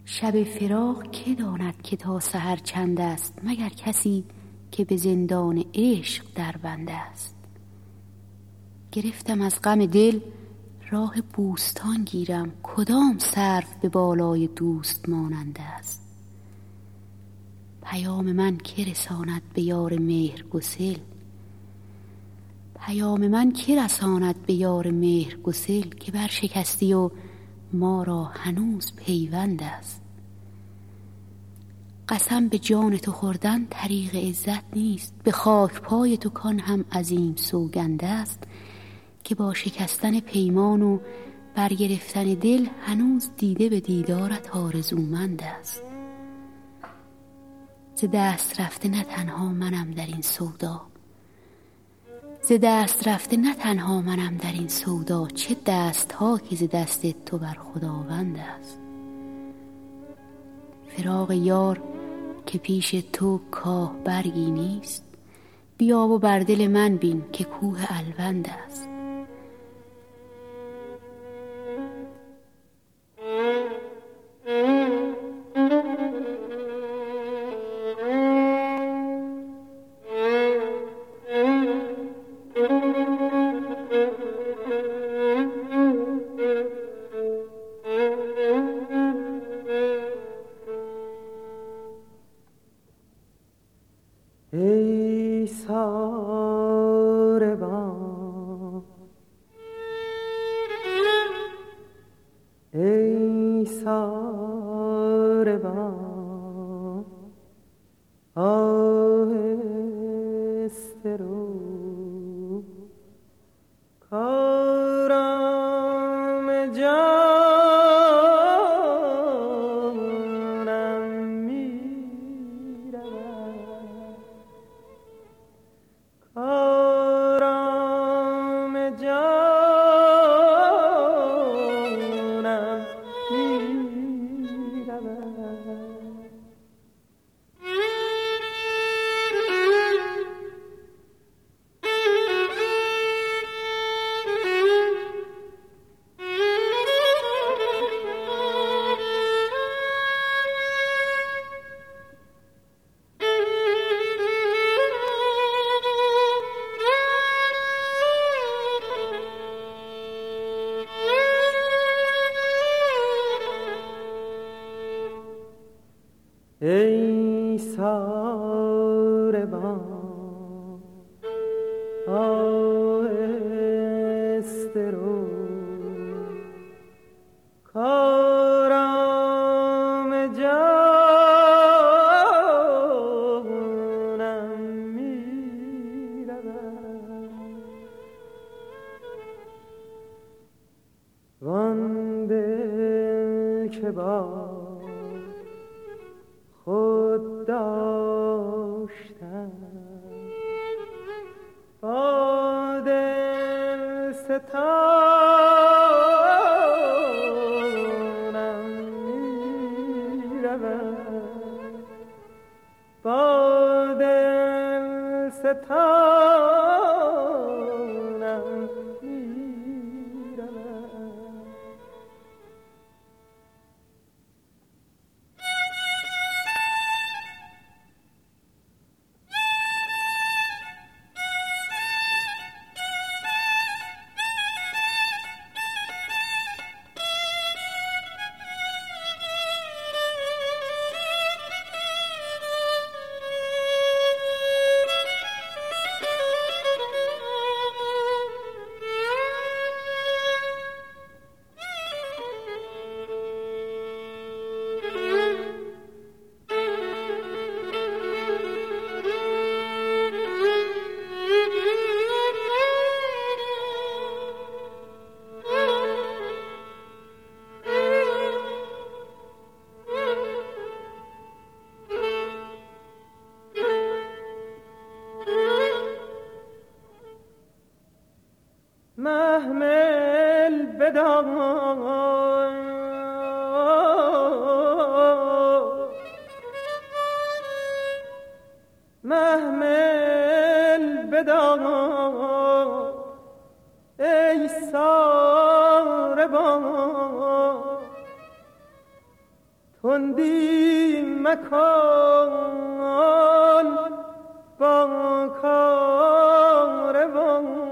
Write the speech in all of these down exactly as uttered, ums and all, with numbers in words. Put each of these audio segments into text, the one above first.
شب فراق که داند که تا سحر چند است، مگر کسی که به زندان عشق در بند است. گرفتم از غم دل راه بوستان گیرم، کدام سرو به بالای دوست ماننده است. پیام من که رساند به یار مهر گسل، پیام من که رساند به یار مهر گسل، که بر شکستی و ما را هنوز پیوند است. قسم به جان تو خوردن طریق عزت نیست، به خاک پای تو کان هم عظیم سوگند است. که با شکستن پیمان و برگرفتن دل، هنوز دیده به دیدارت آرزومند است. ز دست رفته نه تنها منم در این سودا، ز دست رفته نه تنها منم در این سودا، چه دست ها که ز دست تو بر خداوند است. فراق یار که پیش تو کاه برگی نیست، بیا و بر دل من بین که کوه الوند است. ای ساربان، ای ساربان، آهسته رو، کارم جانم می رود، کارم جانم می رود. ای ساربان، آهسته رو، کارم جانم می رود. وان دل که با خود داشتم، با دل ستانم می رود، با دل ستانم می رود. تندی مکان با کاروان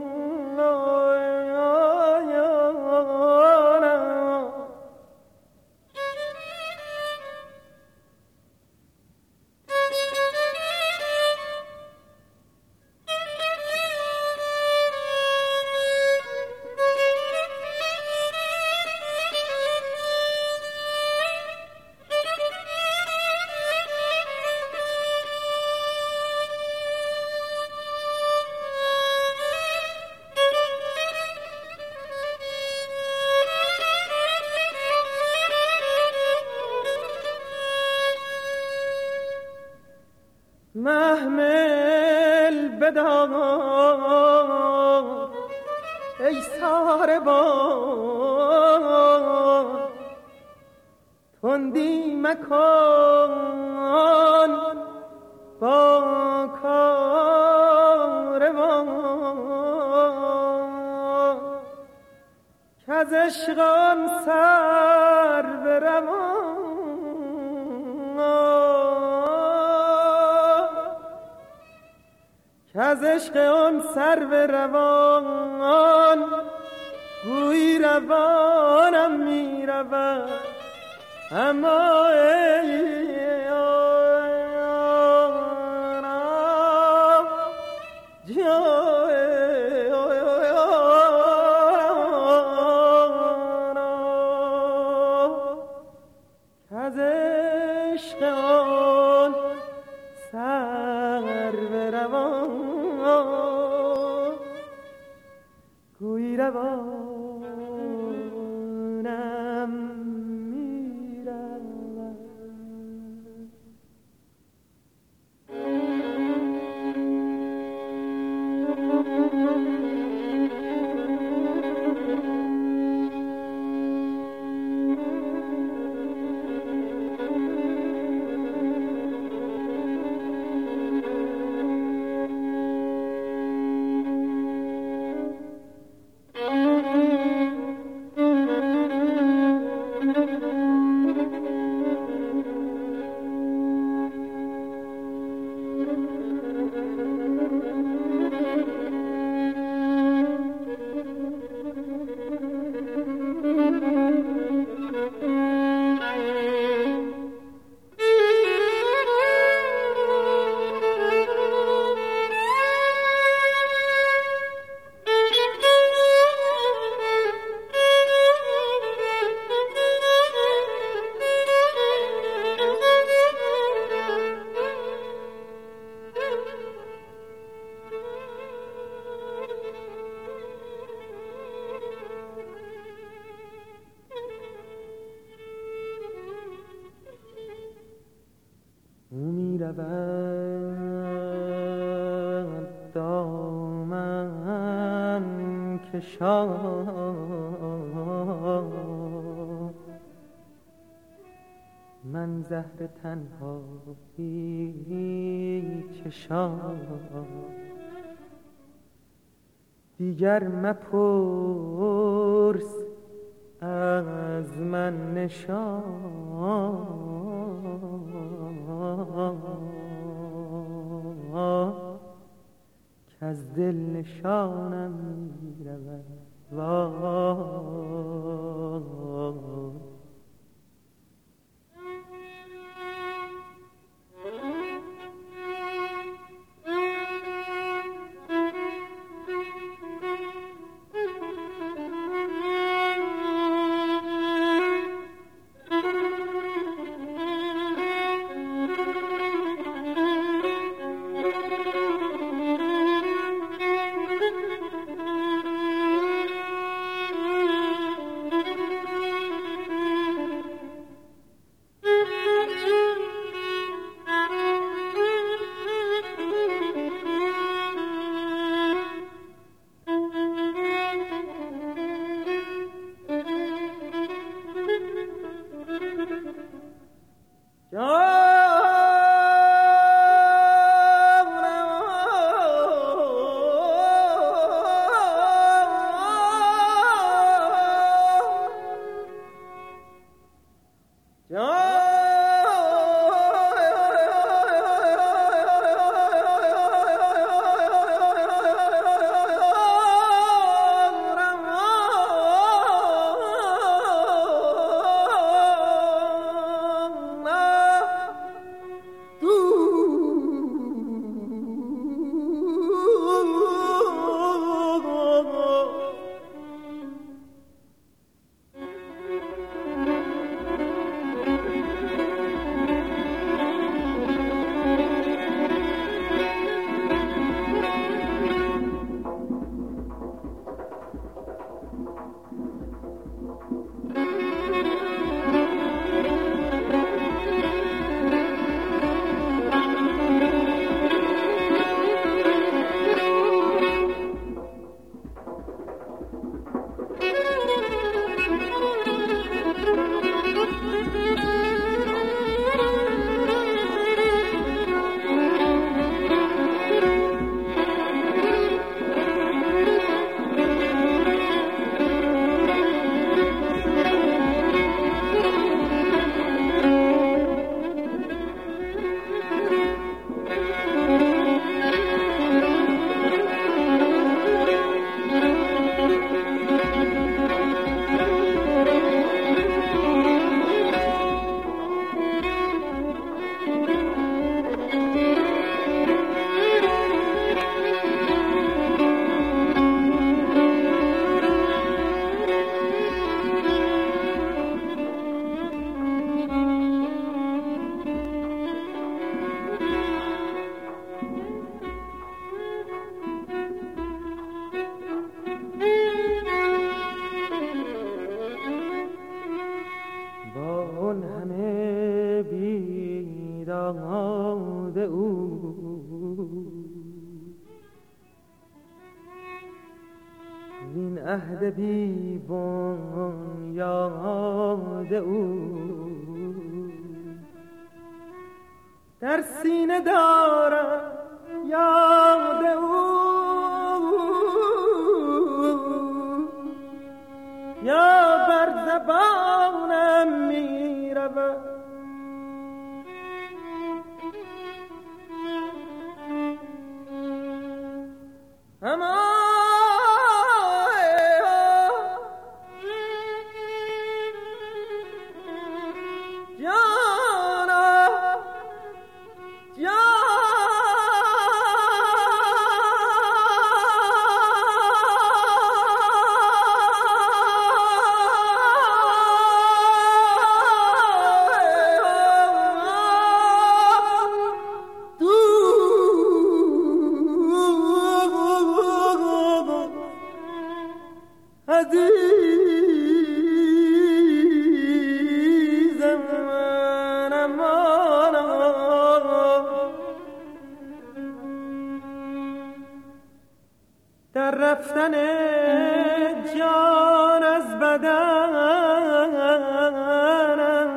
محمل بدار ای ساربان تندی مکان با کاروان کز عشقان سر برمان از عشق آن سرو روان گویی روانم می رود اما ای آنم جای آنم از عشق آن سرو روان گویی روانم می رود. دامن کشان من زهر تنهایی چشان دیگر مپرس از من نشان که از دل نشانم می رود جان همه بیداد او این عهد بی بنیاد او در سینه دارم یاد او یا بر زبانم می رود اما در رفتن جان از بدنم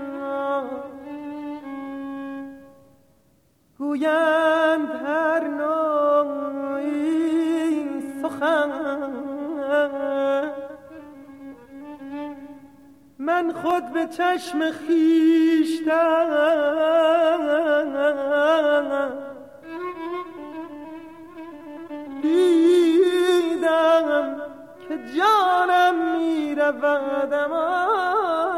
گویند هر نوعی سخن من خود به چشم خویشتن دیدم که جانم می رود اما